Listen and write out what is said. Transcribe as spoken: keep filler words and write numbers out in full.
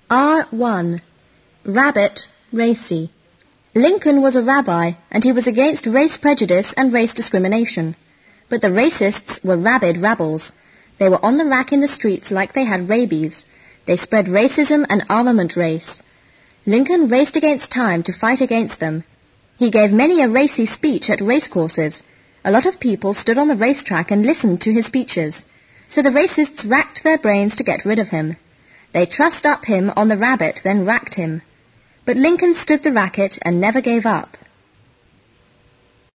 R one. Rabbit, racy. Lincoln was a rabbi, and he was against race prejudice and race discrimination. But the racists were rabid rabbles. They were on the rack in the streets like they had rabies. They spread racism and armament race. Lincoln raced against time to fight against them. He gave many a racy speech at racecourses. A lot of people stood on the racetrack and listened to his speeches. So the racists racked their brains to get rid of him. They trussed up him on the rabbit, then racked him. But Lincoln stood the racket and never gave up.